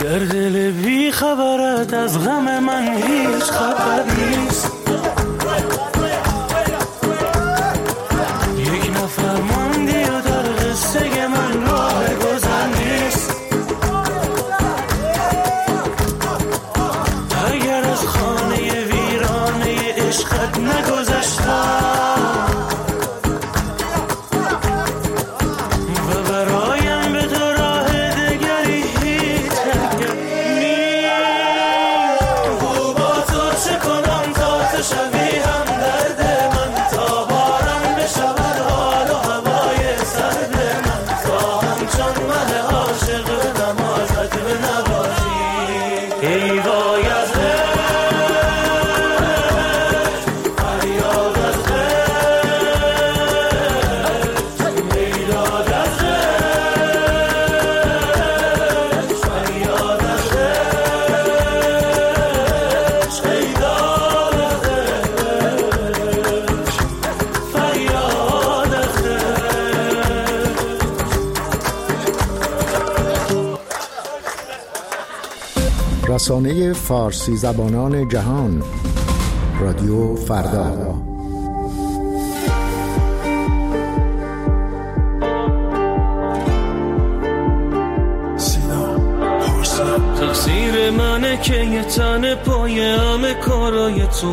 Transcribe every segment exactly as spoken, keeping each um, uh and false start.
در دل بی خبرت از غم من هیچ خبر نیست. یک نفر ماندی و در قصه من راه گذر نیست. اگر از خانه ویرانه عشقت نگذشتم رسانه فارسی زبانان جهان، رادیو فردا. تقصیر منه که یه تن پای همه کارای تو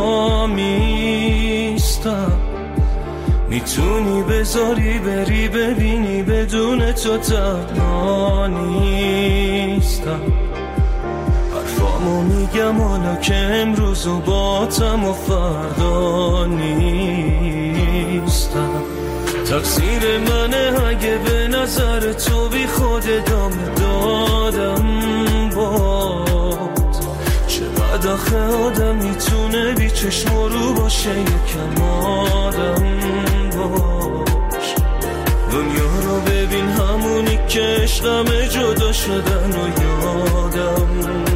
وامیستم. میتونی بذاری بری ببینی بدون تو تنها نیستم. حرفامو میگم حالا که امروز و باتم و فردا نیستم. تقصیر منه اگه به نظر تو بی خود ادامه دادم باد. چقدر آخه آدم میتونه بی چشم رو باشه یکم آدم باش. دنیا رو ببین همونی که عشقمه جدا شدن و یادم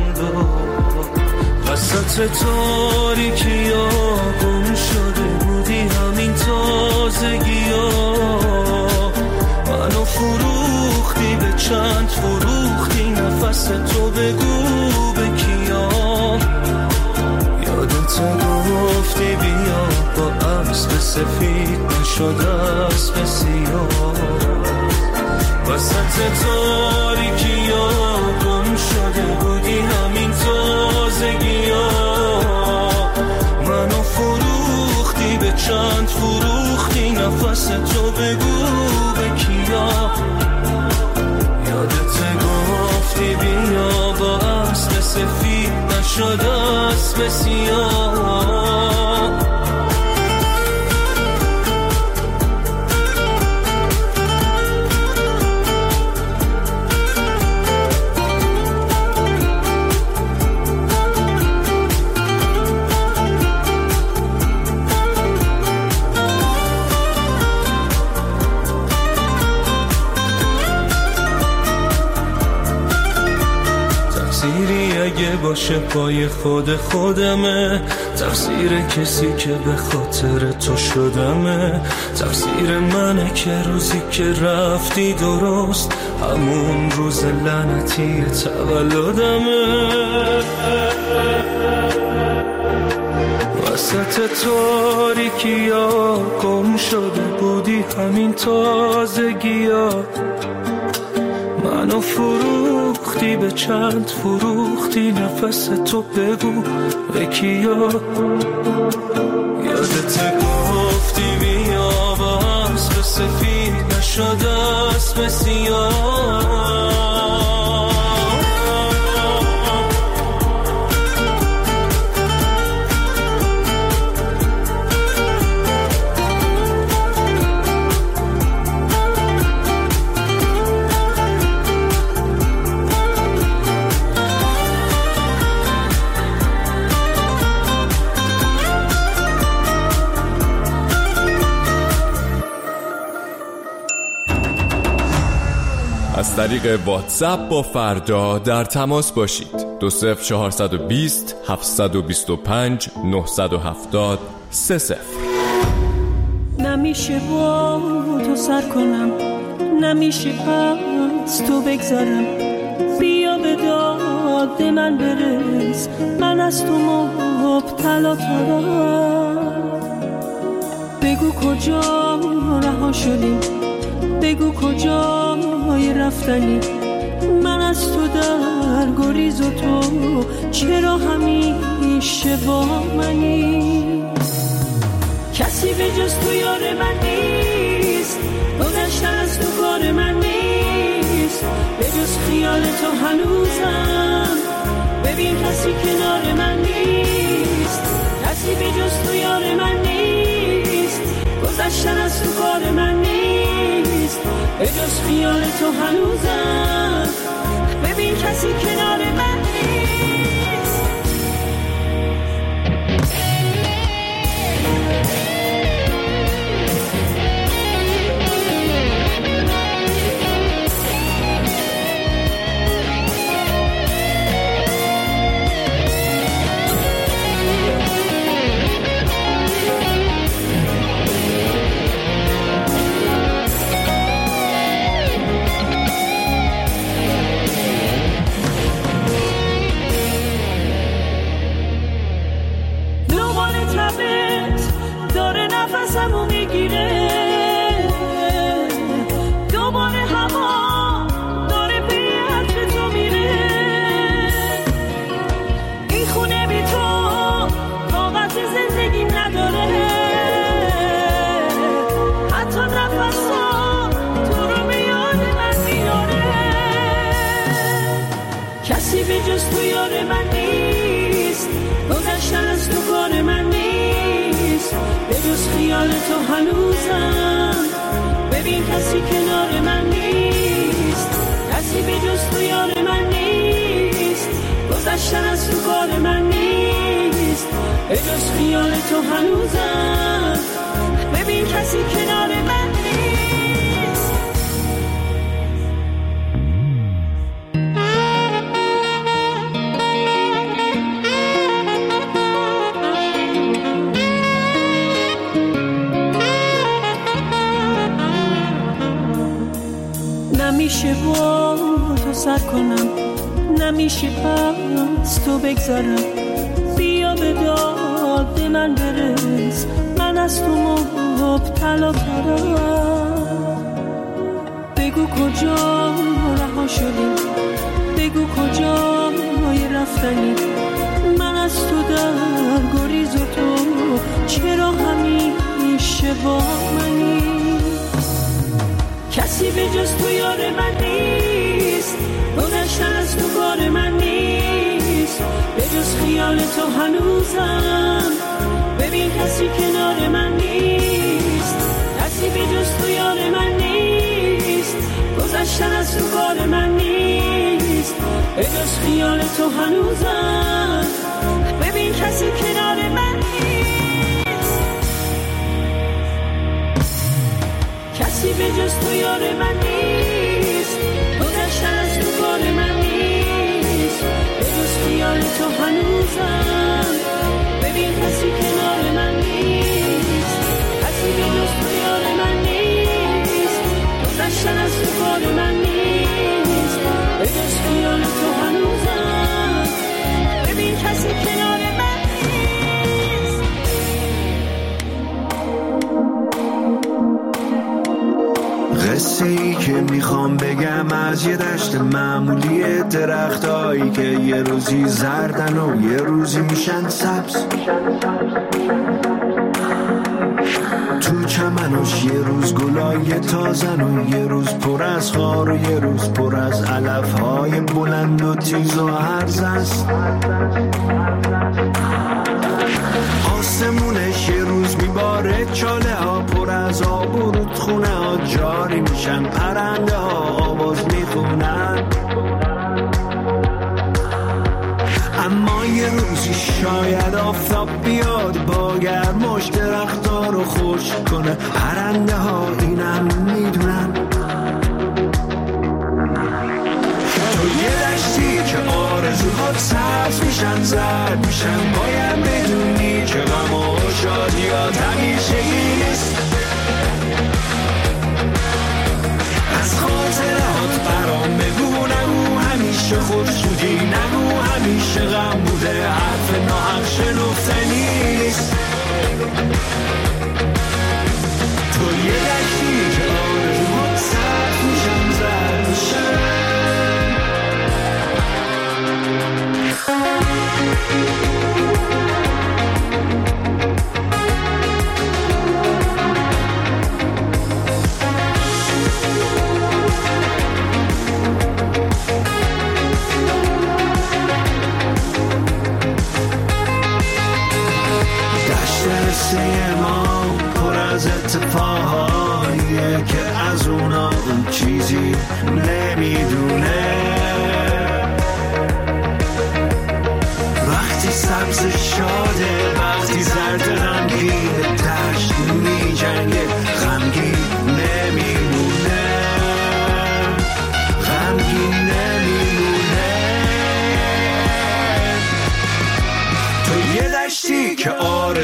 وسط تاریکی ها گم شده بودی همین تازگی ها. منو فروختی به چند فروختی نفس تو بگو به کیا. یادت گفتی بیا با اسب سفید نشد اسب سیاه. وسط تاریکی ها گم شده بودی همین تازگی ها. منو فروختی به چند فروختی نفس تو بگو به کیا. یادت گفتی بیا با اسب سفید نشد اسب سیاه. باشه پای خود خودمه. تقصیر کسی که به خاطر تو شدمه. تقصیر منه که روزی که رفتی درست همون روز لعنتی تولدمه. وسط تاریکی ها گم شده بودی همین تازگی ها. منو فروختی به چند فروختی نفس تو بگو به کیا. یادت گفتی بیا با اسب سفید نشد اسب سیاه. از طریق واتساپ با فردا در تماس باشید. دو صفر چهارصد و بیست هفتصد و بیست و پنج نهصد و هفتاد سه صفر. نمیشه با تو سر کنم، نمیشه از تو بگذرم. بیا بدار داد من برس، من از تو مبتلا ترم. بگو کجا رها شدی، بگو کجای رفتنی، من از تو در گریز و تو چرا همیشه با منی. کسی به جز تو یار من نیست، گذشتن از تو کار من نیست، به جز خیال تو هنوزم. ببین کسی کنار من نیست، کسی به جز تو یار من نیست، گذشتن از تو کار من نیست، به جز خیال تو هنوزم. ببین کسی کنار من نیست. نفسمو میگیره، دوباره هوا داره به عطر تو میره. این خونه بی تو طاقت زندگی نداره، حتی نفسا تو رو به یاد من میاره. کسی به جز تو یار من نیست، گذشتن از تو کار من نیست، به جز خیال تو هنوزم. ببین کسی کنار من نیست، کسی به جز تو یار من نیست، گذشتن از تو کار من نیست، به جز خیال تو هنوزم. ببین کسی کنار من نیست. نمیشه با تو سر کنم، نمیشه پس تو بگذارم. بیا به داد من برس، من از تو مبتلا ترم. بگو کجا رها شدی، بگو کجای رفتنی، من از تو در گریز و تو چرا همیشه با منی. کسی به جز تو یار من نیست، گذشتن از تو کار من نیست، به جز خیال تو هنوزم. ببین کسی کنار من نیست، کسی به جز تو یار من نیست، گذشتن از تو کار من نیست، به جز خیال تو هنوزم. ببین کسی کنار من نیست، کسی به جز تو یار من نیست، گذشتن از تو کار من نیست، به جز خیال تو هنوزم. ببین کسی کنار من نیست، کسی به جز تو یار من نیست، گذشتن از تو کار من نیست، به جز خیال تو هنوزم. ببین کسی کنار من نیست. قصه ای که میخوام بگم از یه دشت معمولی، درختایی که یه روزی زردن و یه روزی میشن سبز. تو چمنش یه روز گلای تازن و یه روز پر از خار و یه روز پر از علفهای بلند و تیز و هرز است. آسمونش یه روز میباره، چاله ها پر از آب و رودخونه ها جاری میشن، پرنده ها آواز میخونن. اما یه روزی شاید آفتاب بیاد با گرماش درخت‌ها رو خشک کنه، پرنده ها اینم میدونن. تو یه دشتی که آرزوها سبز میشن زرد میشن، باید بدونی که غم و شادیات همیشگی نیست. از خاطرات برام بگو، نگو همیشه خودشودی، نگو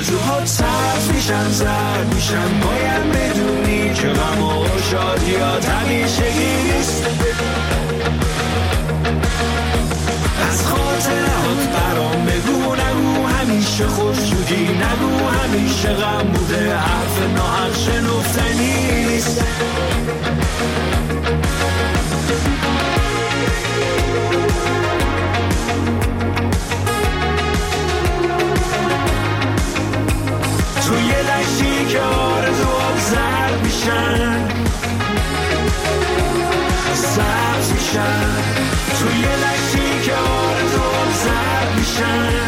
آرزوهات سبز میشن زرد میشن، باید بدونی که غم و شادیات همیشگی نیست. از خاطرات برام بگو نگو، همیشه خوشجویی نگو، همیشه غم بوده، حرف ناحق شنفتنی نیست. توی دشتی که آرزوات زرد میشن سبز میشن، توی دشتی که آرزوات زرد میشن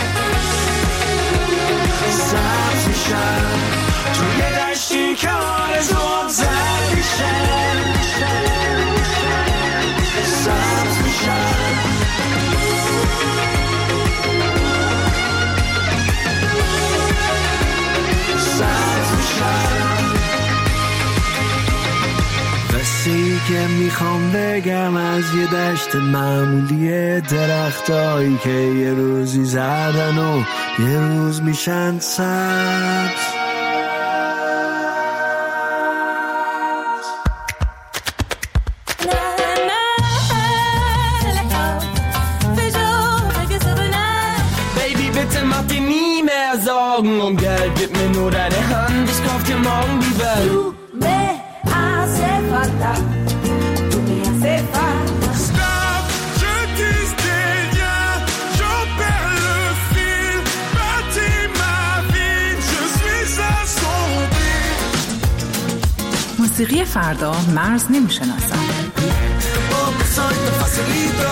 سبز میشن، توی دشتی که آرزوات زرد میشن سبز میشن. قصه‌ای که میخوام بگم از یه دشت معمولی، درختایی که یه روزی زردن و یه روز میشن سبز. Sorgen um Geld, gib mir nur deine Hand, ich kauf dir morgen die Welt. Tu me hace falta, tu me hace falta. Stop, je disais rien, j'en perds le fil, bâtis ma vie, je suis assombri. موسیقی فردا مرز نمیشناسد. Oh, soy tan facilito.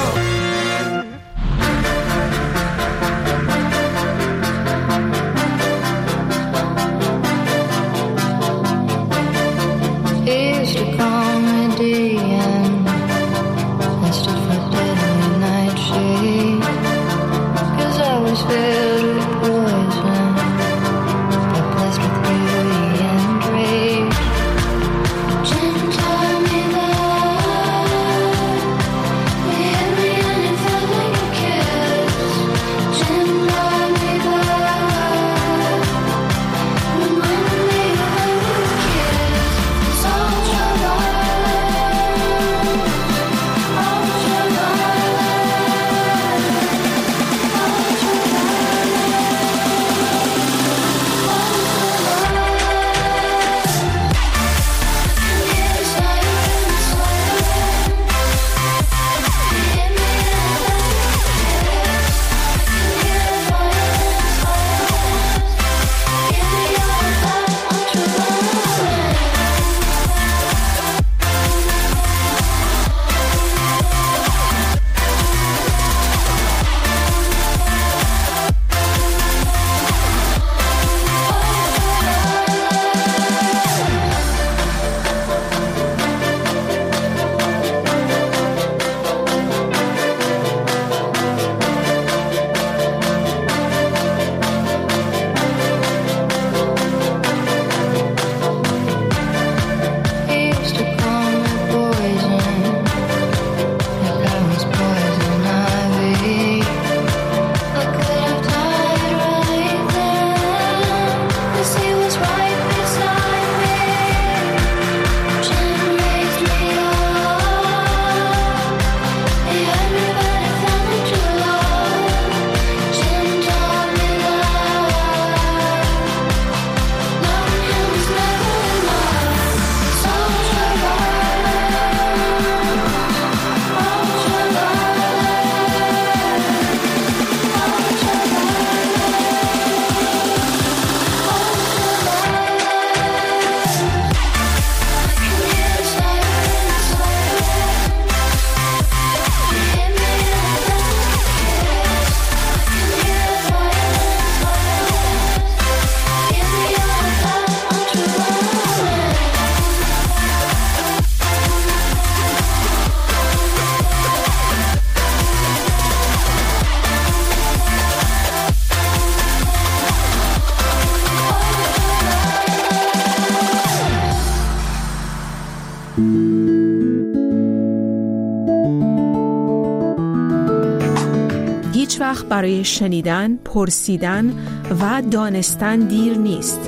هیچ وقت برای شنیدن، پرسیدن و دانستن دیر نیست.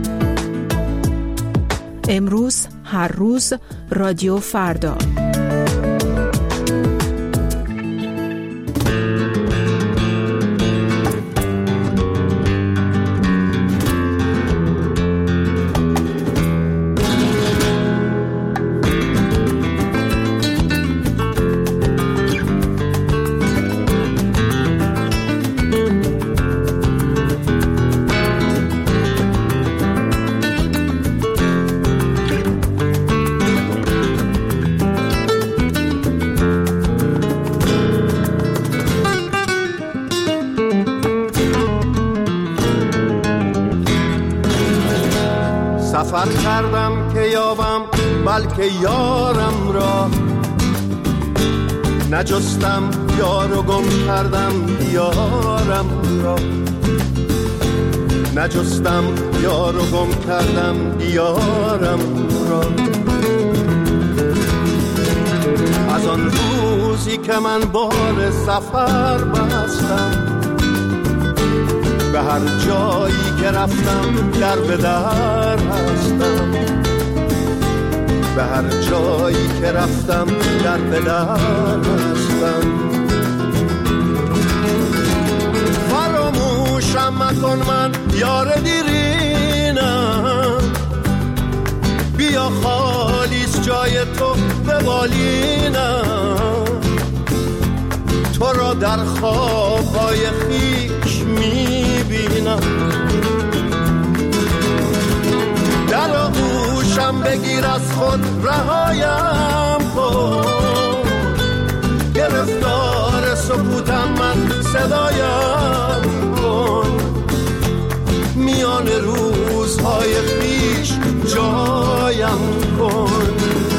امروز، هر روز، رادیو فردا. سفر کردم که یابم بلکه یارم را، نجستم یار و گم کردم دیارم را، نجستم یار و گم کردم دیارم را. از آن روزی که من بار سفر بستم، به هر جایی که رفتم در به در هستم، به هر جایی که رفتم در به در هستم. فراموشم مکن من یار دیرینم، بیا خالیست جای تو به بالینم، تو را در خوابهای خیش میبینم. در آغوشم بگیر از خود رهایم کن، گرفتار سکوتم من صدایم کن، میان روزهای خیش جایم کن.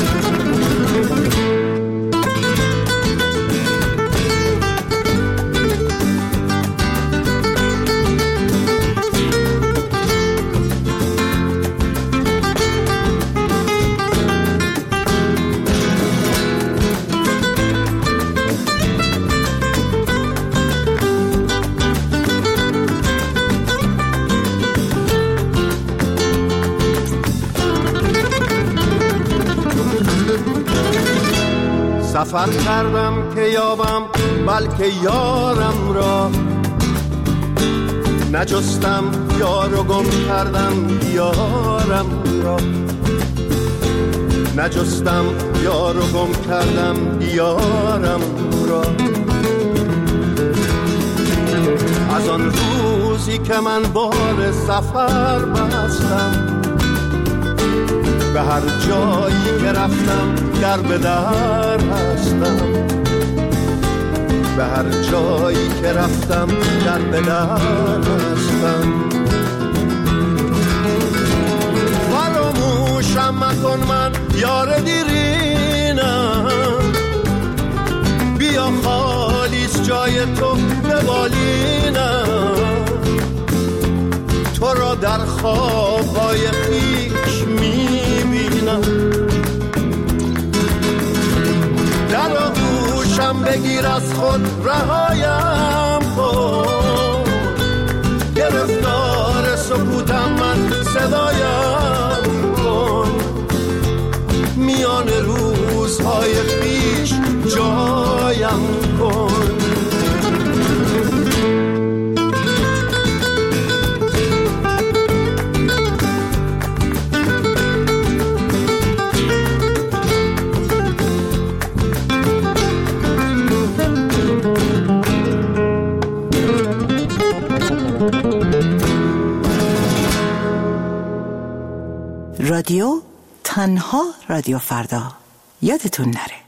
سفر کردم که یابم بلکه یارم را، نجستم یار و گم کردم دیارم را، نجستم یار و گم کردم دیارم را. از آن روزی که من بار سفر بستم، به هر جایی که رفتم در به در هستم، به هر جایی که رفتم در به در هستم. فراموشم مکن من یار دیرینم، بیا خالیست جای تو به بالینم، تو را در خوابهای خیش میبینم. در آغوشم بگیر از خود رهایم کن، گرفتار سکوتم من صدایم کن، میان روزهای خیش جایم کن. رادیو تنها رادیو فردا، یادتون نره.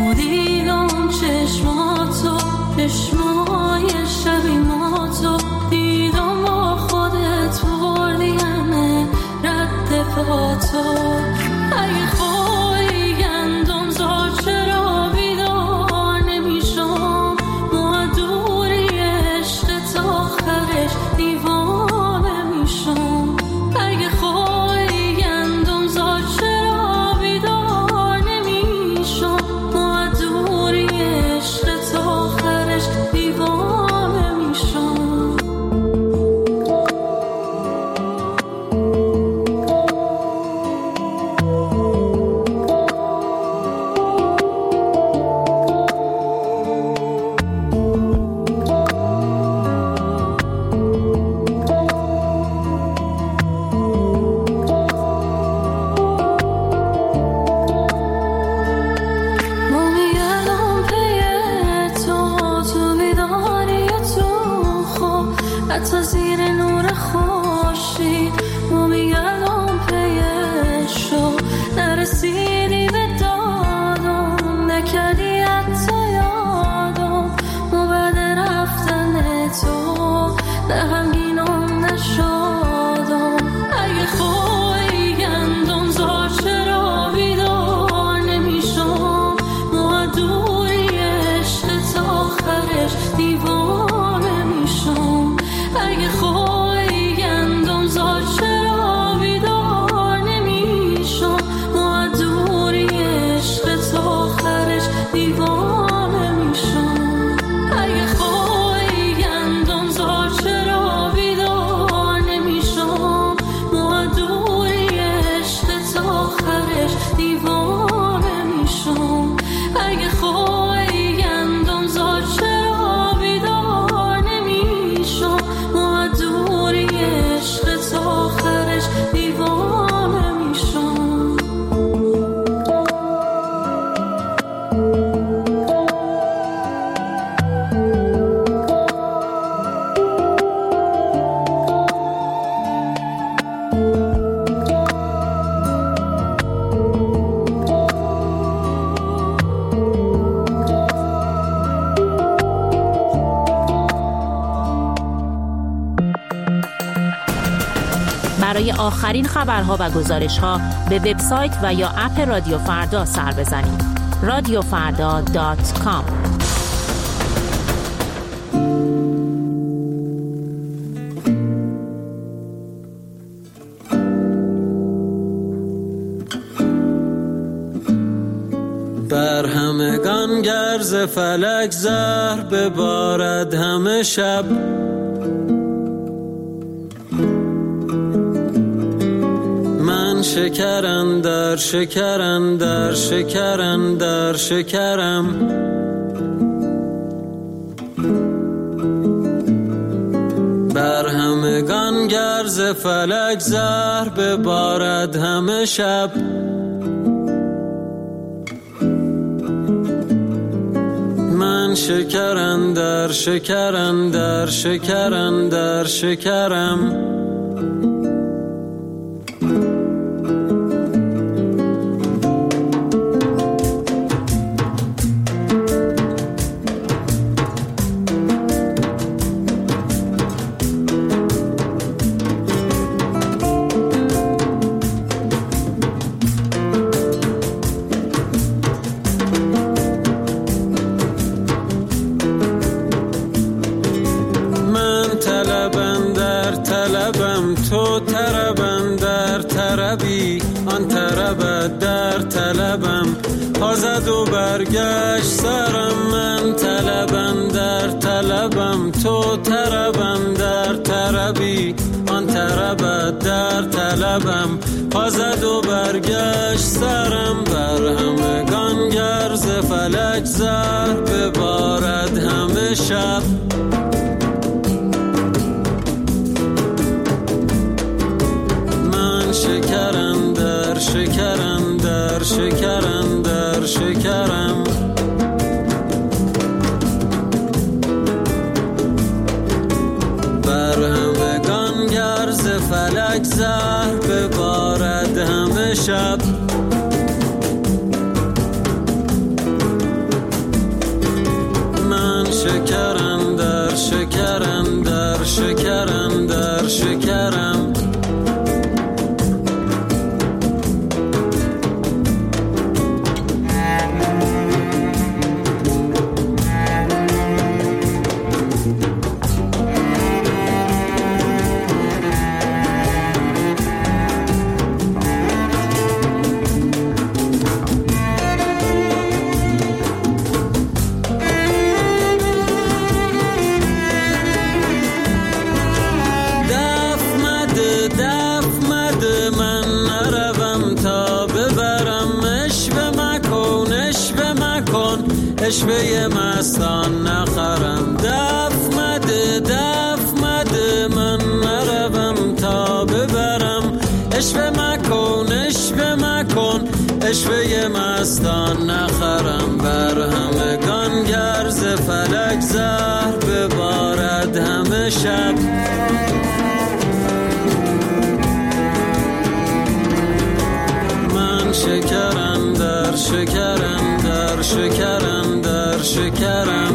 چشمای شبی ما تو دیوانه میشم. اگه خواهی گندم زار چرا بیدار نمیشم. ما دوری عشق تا آخرش دیوانه میشم. حتی زیر نور خورشید ما میگردم پیشو. نرسیدی به دادم نکردی حتی یادم. ما بعد رفتن تو نه غمگینم نه شادم. اگه خواهی گندم زار چرا بیدار نمیشم. ما دوری عشق تا آخرش دیوانه میشم. اگه خواهی گندم زار چرا بیدار نمیشم. ما دوری عشق تا آخرش دیوانه میشم. اگه خواهی گندم زار چرا بیدار نمیشم. ما دوری عشق تا آخرش دیوانه میشم. اگه خواهی گندم زار چرا بیدار نمیشم. ما دوری عشق تا آخرش دیوانه میشم. برای آخرین خبرها و گزارش‌ها به وبسایت و یا اپ رادیو فردا سر بزنید. رادیو فردا دات کام. بر همگان گرز فلک زهر ببارد همه شب. من شکرم در شکرم در شکرم در شکرم. بر همگان گرز فلک زهر ببارد همه شب. من شکرم در شکرم در شکرم در شکرم. تو طربم در طربی آن طربت در طلبم. پازد و برگشت سرم من طلبم در طلبم. تو طربم در طربی آن طربت در طلبم. پازد و برگشت سرم. بر همگان گرز فلک زهر ببارد همه شب. شکرم در شکرم در شکرم در شکرم. بر همگان گرز فلک زهر ببارد همه شب. من شکرم در شکرم در شکرم در شکرم. اشوه مستان نخرم. دف مده دف مده من نروم تا ببرم. اشوه مکن اشوه مکن اشوه مستان نخرم. بر همگان گرز فلک زهر ببارد همه شب. من شکرم در شکرم در شکرم در شکرم.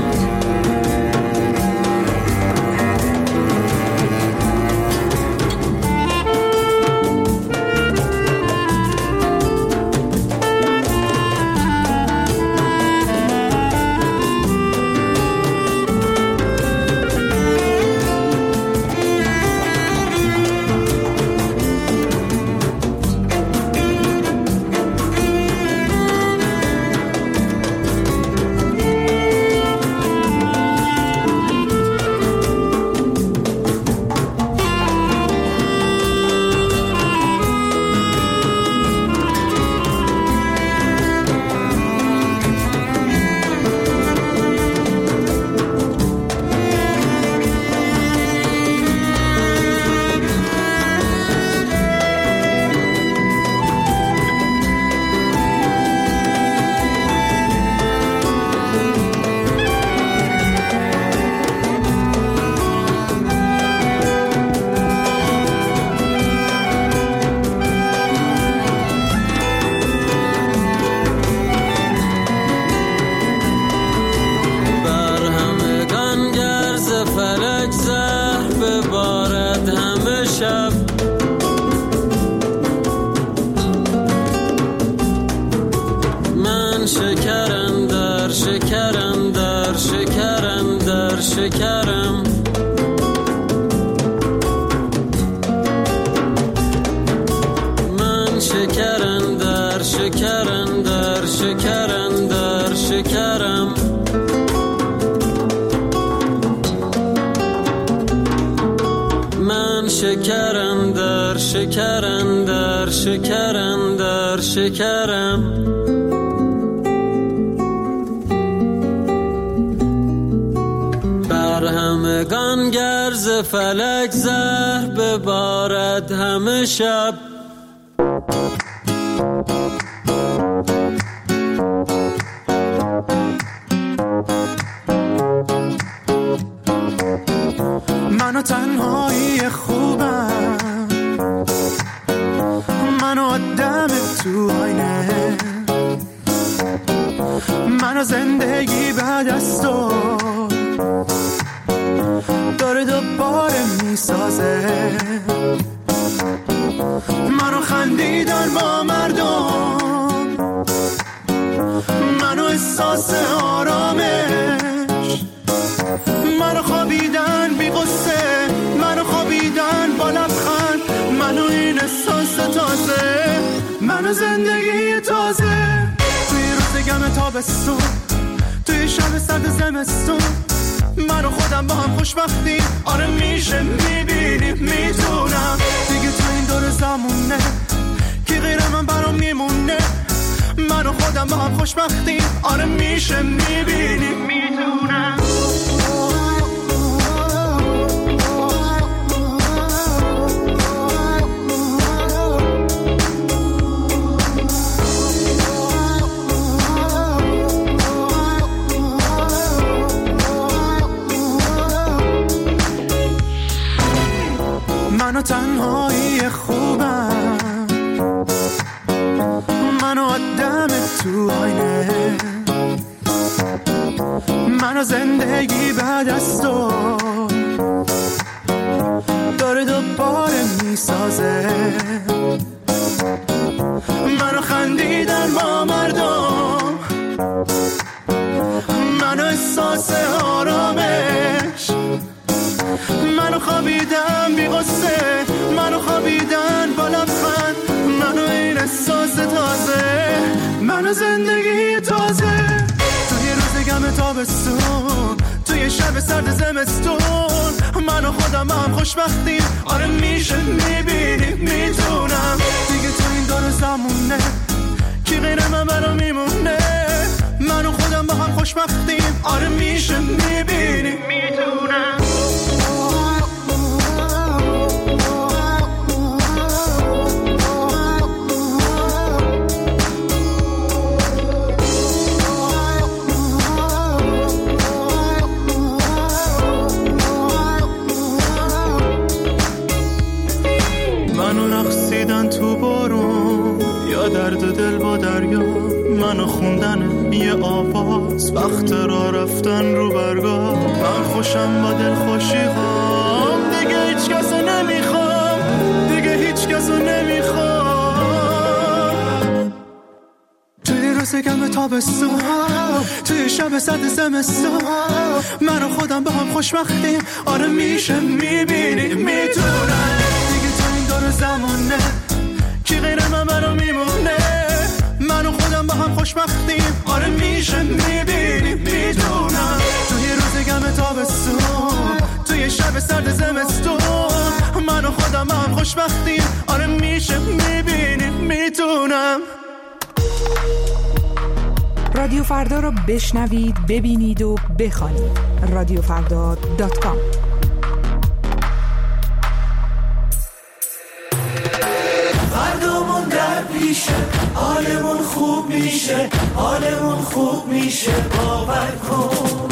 شکرم در شکرم در شکرم در شکرم. من شکرم در شکرم در شکرم در شکرم. من شکرم در شکرم در شکرم در شکرم. همگان گرز فلک زهر ببارد همه شب. منو تنهایی خوبم، منو آدم تو آینه، منو زندگی بعد از تو داره دوباره میسازه. منو خندیدن با مردم، منو احساس آرامش، منو خوابیدن بی غصه، منو خوابیدن با لبخند، منو این احساس تازه، منو زندگی تازه. توی روز گم تابستون، توی شب سرد زمستون، من و خودم با هم خوشبختیم. آره میشه میبینیم میتونم دیگه تو این دور زمونه که غیر من برام میمونه. من و خودم با هم خوشبختیم. آره میشه میبینیم میتونم. منو تنهایی خوبم، منو آدم تو آینه، منو زندگی بعد از تو داره دوباره میسازه. منو خندیدن با مردم، منو احساس آرامش، منو خوابیدم بی غصه، منو خوابیدن با لبخند، منو این احساس تازه، منو زندگی تازه. توی روز گم تابستون، توی شب سرد زمستون، منو خودم هم خوشبختیم. آره میشه میبینیم میتونم دیگه تو این دور زمونه کی غیر من برام میمونه. منو خودم با هم خوش خوشبختیم. آره میشه میبینی میدونم منو رقصیدن تو بارون یا درد دل با دریا، منو خوندن یه آواز وقت را رفتن رو برگاه. من خوشم با دل خوشی هام، دیگه هیچ کسو نمیخوام، دیگه هیچ کسو نمیخوام. توی روز گرم تابستون، توی شب سرد زمستون، من و خودم با هم خوشبختیم. آره میشه میبینی میدونم دیگه تا این دور زمونه کی غیر من منو میمونه. من و خودم با هم خوشبختیم. آره میشه میبینی میدونم توی روز گرم تابستون، توی شب سرد زمستون، من و خودم با هم خوشبختیم. آره میشه میبینی میدونم. رادیو فردا رو بشنوید، ببینید و بخوانید. رادیو فردا دات کام. فردامون در پیشه، حالمون خوب میشه، حالمون خوب میشه، باور کن.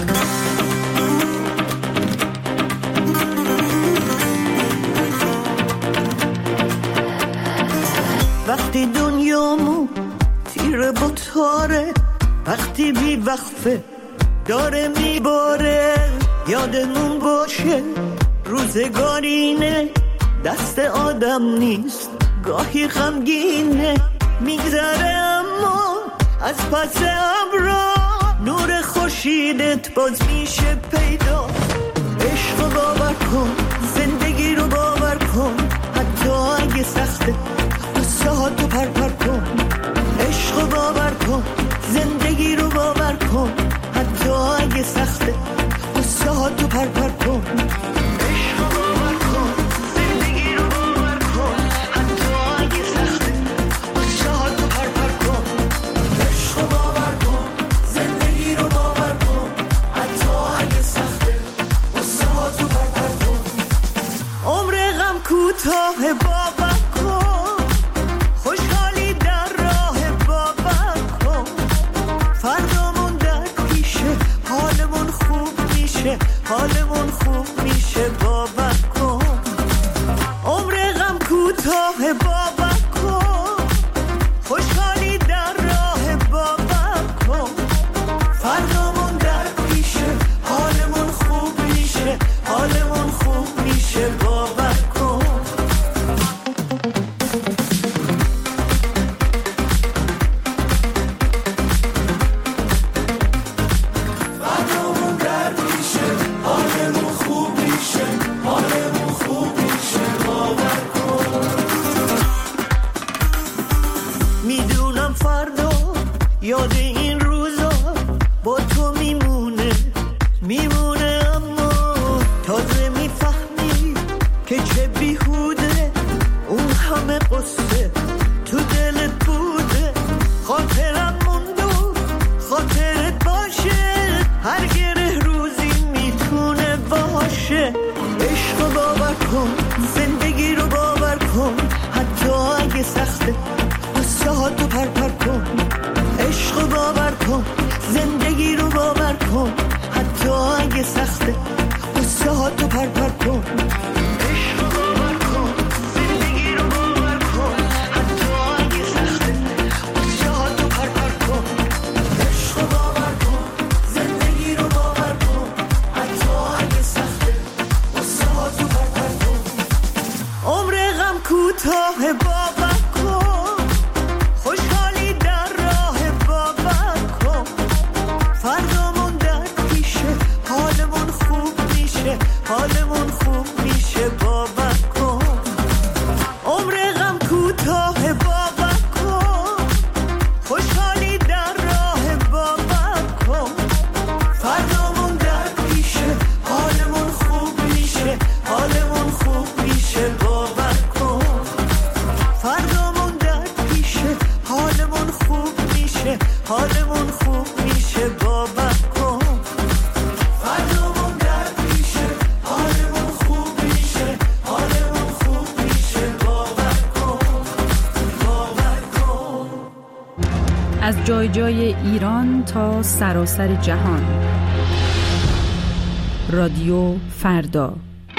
وقتی دنیامون تیره با تاره، وقتی بی وقفه داره میباره، یادمون باشه روزگارینه، دست آدم نیست، گاهی غمگینه، میگذره اما از پس ابرا نور خورشیدت باز میشه پیدا. عشق رو باور کن، زندگی رو باور کن، حتی اگه سخته قصه ها تو پر پر کن. عشق رو باور کن، زندگی رو باور کن، حتی اگه سخته قصه ها تو پر پر کن. عشق رو باور کن، زندگی رو باور کن، حتی اگه سخته قصه ها تو پر پر کن. عشق رو باور کن، زندگی رو باور کن، حتی اگه سخته قصه ها تو پر پر کن. عمر غم کوتاه باور کن، خوشحالی در راه باور کن. فردامون در پیشه، حالمون خوب میشه، حالمون خوب میشه، باور کن. عمر غم کوتاه باور کن، خوشحالی در راه باور کن. فردامون در پیشه، حالمون خوب میشه، حالمون خوب میشه، باور کن. میدونم فردا یاد این روزا با تو میمونه، میمونه، اما تازه میفهمی که چه بیهوده اون همه قصه تو دلت بوده. خاطرم موندو خاطرت باشه، هر گره روزی میتونه باشه. عشق رو باور کن، زندگی رو باور کن، حتی اگه سخته قصه ها تو پر پر کن. عشق رو باور کن، زندگی رو باور کن، حتی اگه سخته قصه ها تو پر پر کن. عشق رو باور کن، زندگی رو باور کن، حتی اگه سخته قصه ها تو پر پر کن. عشق رو باور کن، زندگی رو باور کن، حتی اگه سخته قصه ها تو پر پر کن. عمر غم کوتاه باور کن، خوشحالی در راه باور کن. فردامون در پیشه، حالمون خوب میشه، حالمون خوب میشه، باور کن. عمر غم کوتاه باور کن، خوشحالی در راه باور کن. فردامون در پیشه، حالمون خوب میشه، حالمون خوب میشه، باور کن. فردامون در پیشه، حالمون خوب میشه، حالمون خوب میشه، باور جای جای ایران تا سراسر جهان. رادیو فردا.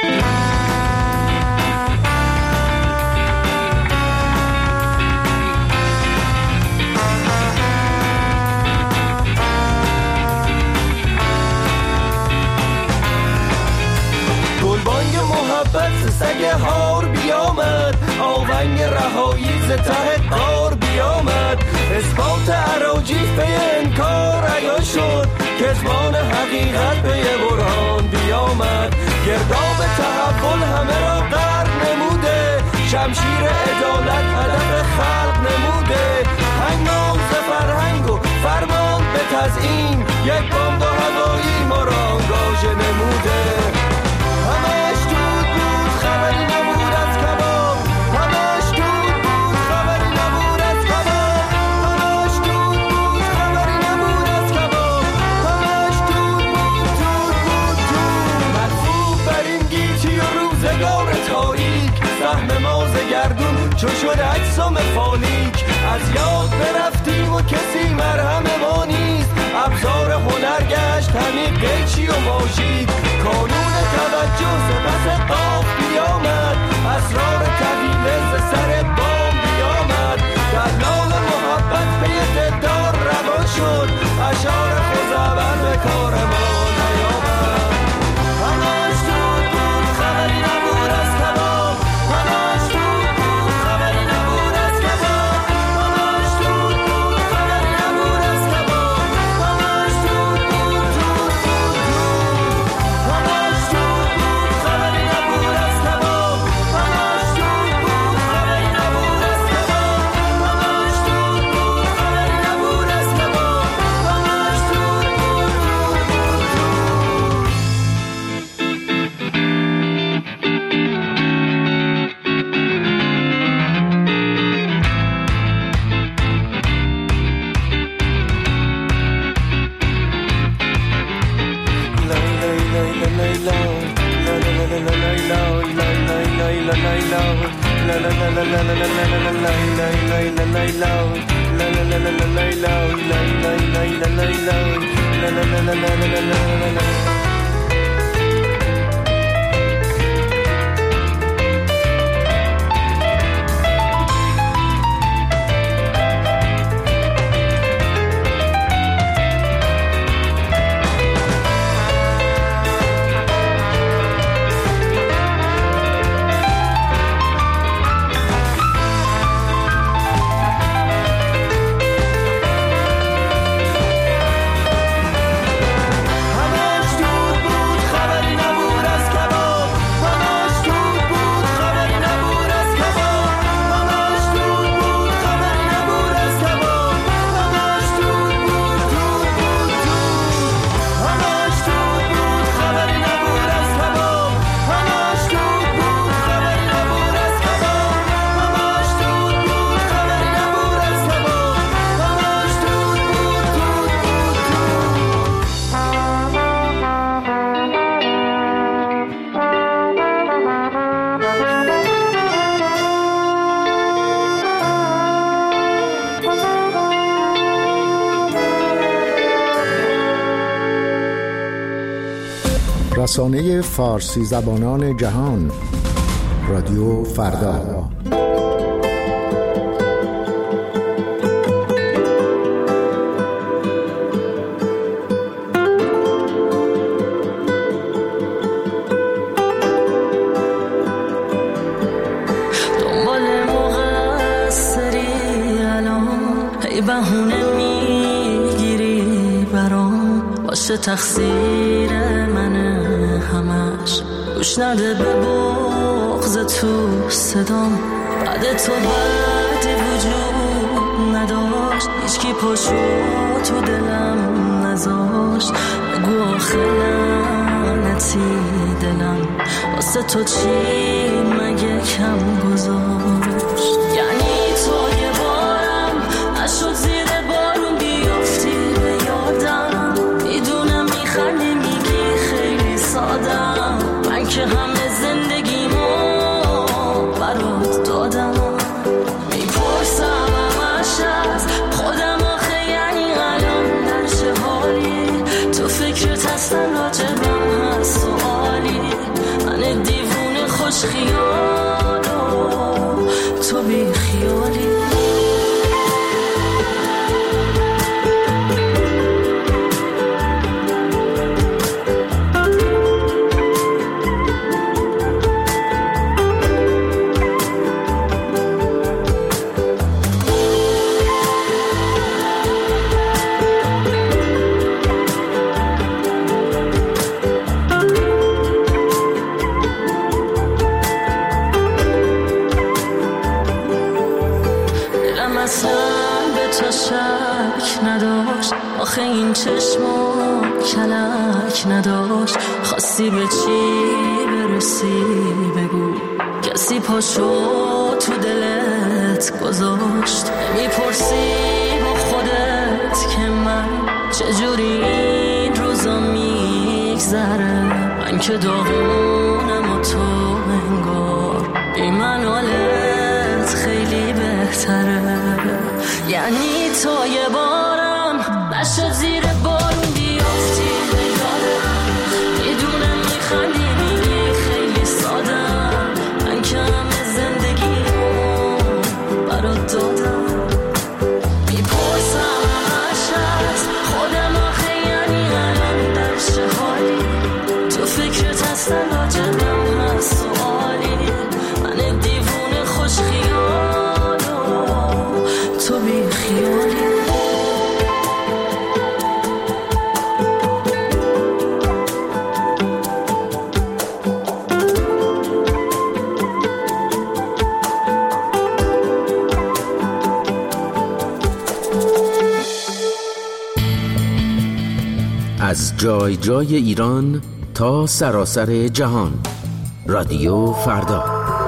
گلبانگ محبت سگ هار بیامد، آونگ رهایی ز ته قار بیامد، اثبات اراجیف به انکار عیان شد، کذبان حقیقت به برهان بیامد، گرداب تحول همه را غرق نموده، شمشیر عدالت هدف خلق نموده، هنگام ز فرهنگ و فرمان به تزیین، یک بمب هوایی ما را آنگاژه نموده. همش دود بود خبری نبود از کباب، همش دود بود خبری نبود از کباب، همش دود بود خبری نبود از کباب، همش دود بود دود بود دود. مدفوع بر این گیتی و روزگار تاریک، سهم ما ز گردون چو شد اجسام فالیک، از یاد برفتیم و کسی مرهم ما نیست، ابزار هنر گشت همین قیچی و ماژیک، کانون توجه سپس قاف بیامد، اسرار طویله ز سر بام بیامد، دلال محبت پی دلدار روان شد، اشعار خوزعبل به کار ما نیامد. همش دود بود خبری نبود از کباب، همش دود بود خبری نبود از کباب، همش دود بود خبری نبود از کباب، همش دود بود دود بود دود، همش دود بود خبری نبود از کباب، همش دود بود خبری نبود از کباب، همش دود بود خبری نبود از کباب، همش دود بود رسانه فارسی زبانان جهان. رادیو فردا. دنبال مقصری الان، ای بهونه میگیری برام، باشه تقصیر منه همش، گوش نده به بغض تو صدام، بعد تو بعدی وجود نداشت، هیچکی پاشو تو دلم نذاشت، بگو آخه لعنتی دلم واسه تو چی مگه کم گذاشت، یعنی تو یه بارم نشد زیر بارون بیافتی به یادم، میدونم میخندی میگی خیلی سادم، من که همه زندگیمو برات دادم، میپرسم همش از خودم آخه تو بی خیالی. آخه این چشما کلک نداشت، خواستی به چی برسی بگو، کسی پاشو تو دلت گذاشت. میپرسی با خودت که من چجوری این روزا میگذره، من که داغونم و تو انگار بی من حالت خیلی بهتره. یعنی تا یه بارم نشد زیر بارون بیافتی یادم، یه دونم میخندی میگی خیلی سادم، من که همه زندگی رو برات دادم. میپرسم همش از خودم آخه یعنی الان در چه حالی، تو فکرت هستن راجبم هست سوالی، من دیوونه خوش خیال و تو بی خیالی. از جای جای ایران تا سراسر جهان، رادیو فردا.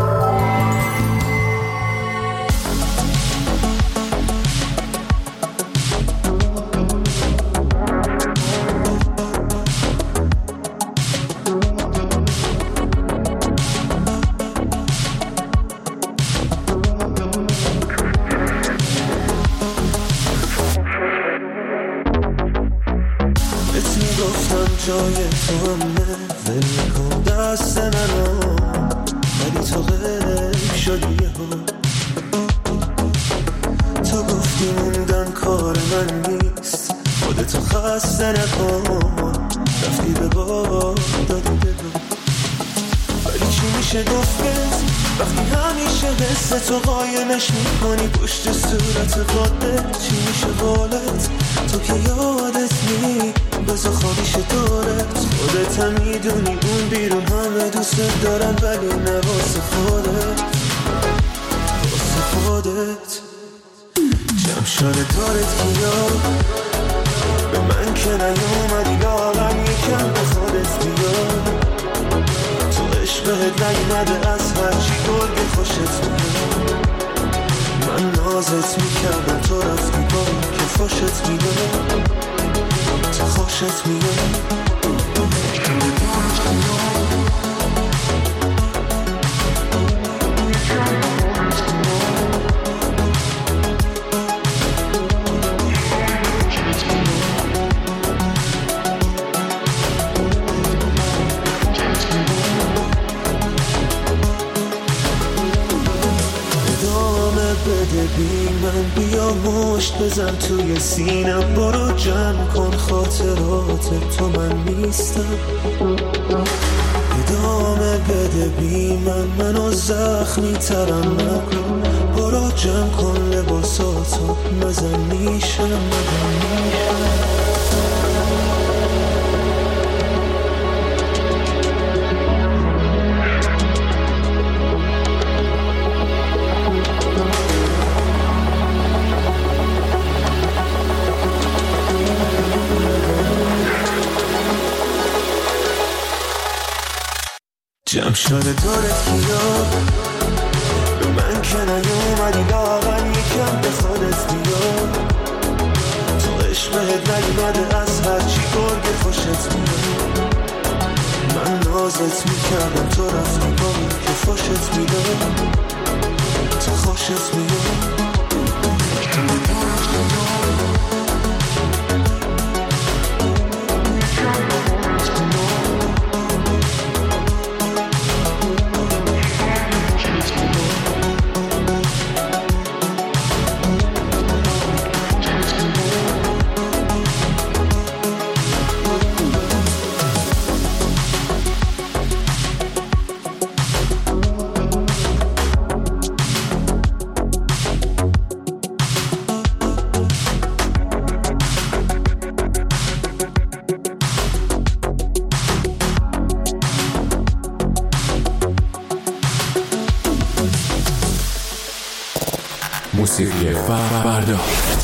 جای تو همه ول کن دست منو، ولی تو غرق شدی ها. تو گفتی موندن کار من نیست، خودتو خسته نکن، رفتی به باد دادی بگو. ولی چی میشه گفتت وقتی همیشه حس تو قایمش میکنی پشت صورت خودت؟ چی میشه قولت تو که یادت نی بزا خوابیش دارت؟ خودت هم میدونی اون بیرون همه دوست دارن، ولی نه واسه خودت، واسه خودت. جمع شده دارت کیا به من که نیومدی لاغم یکم به خودت بیا. تو عشقت نگمده از هرچی گرگ خوشت میاد، من نازت میکردم تو رفتی با که خوشت میاد، تو خوشت میاد. بده بی من بیا مشت بزن توی سینم، برو جمع کن خاطرات تو من نیستم. ادامه بده بی من منو زخمی ترم نکن، برو جمع کن لباساتو مزن میشم مزن میشم. جمع شده دارت کیا به من که نیومدی لاغم یکم به خودت بیا. تو عشقت نگمده از هرچی گرگ خوشت میاد، من نازت میکردم تو رفتی با که خوشت میاد، تو خوشت میاد. موسیقی فردا.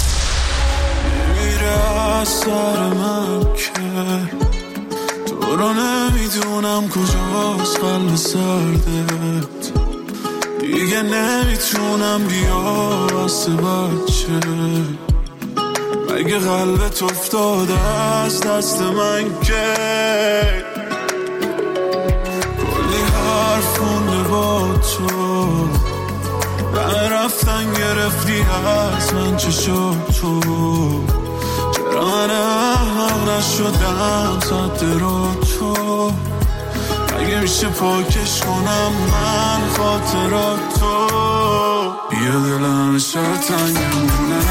میره از سر من که تو رو نمیدونم کجاست قلب سردت، دیگه نمیتونم بیا واسه بچه، مگه قلبت افتاده از دست من که کلی حرف خونده با تو، من رفتن گرفتی از من چشاتو، چرا من احمق نشدم صد رو تو، اگه میشه پاکش کنم من خاطراتو، بیا دلم شد تنگمونه،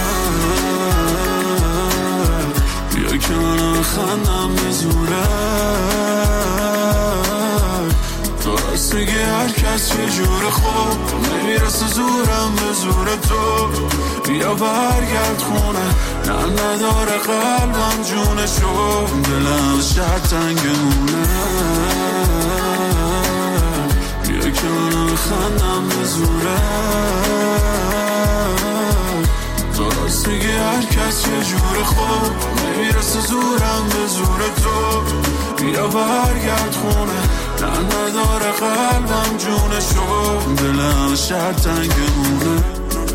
بیا که من خندم به زوره، تو راست میگی هر کس یه جور خوب نمیرسه زورم به زور تو، بیا برگرد خونه نه نداره قلبم جونشو، دلم شد تنگمونه، بیا که من خندم به زوره، تو راست میگی هر کس یه جور خوب نمیرسه زورم به زور تو، بیا برگرد خونه نه نداره قلبم جونشو، دلم شد تنگمونه.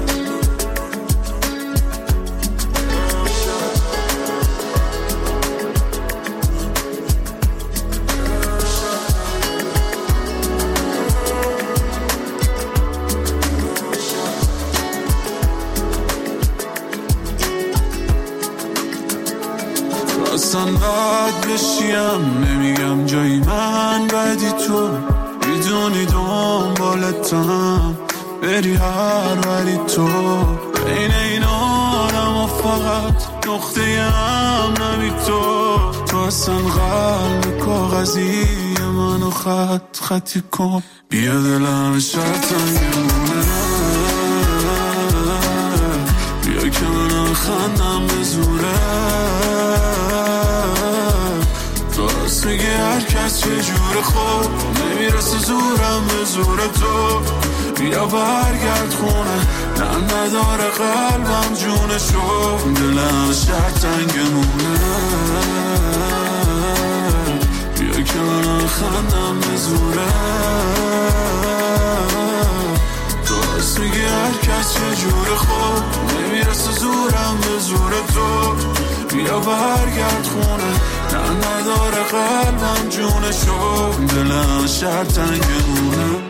اصلا بد بشیم نمیگم جایی من بدی، تو میدونی دنبالتم بری هر ولی تو بین این آدم و فقط نقطه هم نمی تو، تو اصلا قلب کاغذی منو خط خطی کن، بیا دلم شد تنگمونه، بیا که من خندم به زوره، راست میگه هر کس یه جور خوب نمیرسه زورم به زور تو، بیا برگرد خونه نه نداره قلبم جونشو، دلم شد تنگمونه، بیا که من خندم به زوره، راست میگه هر کس یه جور خوب نمیرسه زورم به زور تو، بیا برگرد خونه نه نداره قلبم جونشو، دلم شد تنگمونه.